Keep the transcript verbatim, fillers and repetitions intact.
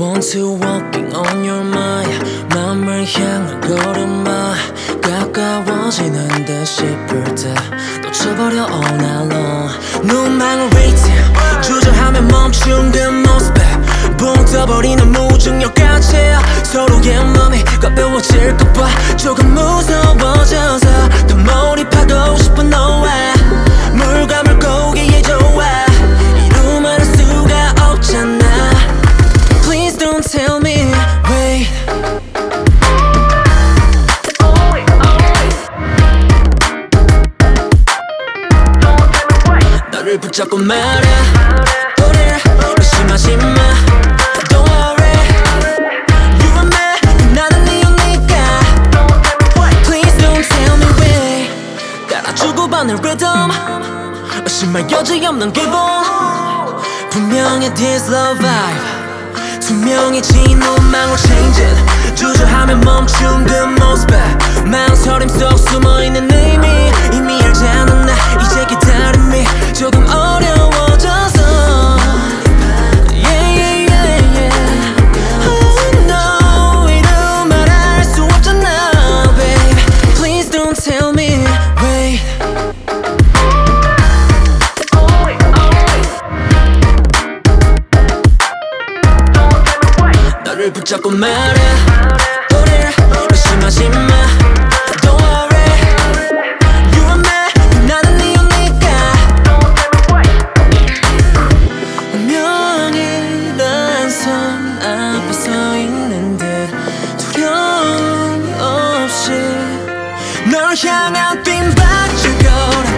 want to walking on your mind 맘을 향한 걸음마 가까워지는 듯 싶을 때 놓쳐버려 all night long 눈망울 waiting 주저하면 멈춘 그 모습에 붕 떠버리는 무중력까지 서로의 맘이 가벼워질까봐 조금 무서워져서 더 몰입하고 싶은 너와 물감을 고기에 좋아 이루말할 수가 없잖아 Please don't tell me wait 너를 붙잡고 말해 우리 의심하지 마 Don't worry You and me 나는 이유니까 Please don't tell me wait 따라주고 받는 rhythm 의심할 여지 없는 기분 분명히 this love vibe 투명해진 눈망울 change it 주저하면 멈춘 그 모습에 망설임 속 숨어있는 의미 이미 알잖아 나 이제 기다림이 조금 어려워져서 Yeah yeah yeah yeah Oh no 이루 말할 수 없잖아 babe Please don't tell me wait 너를 붙잡고 말해 우리 의심하지 마 Don't worry You and me 나는 이유니까 운명이 난 손 앞에 서 있는 듯 두려움 없이 널 향한 빈 박자거라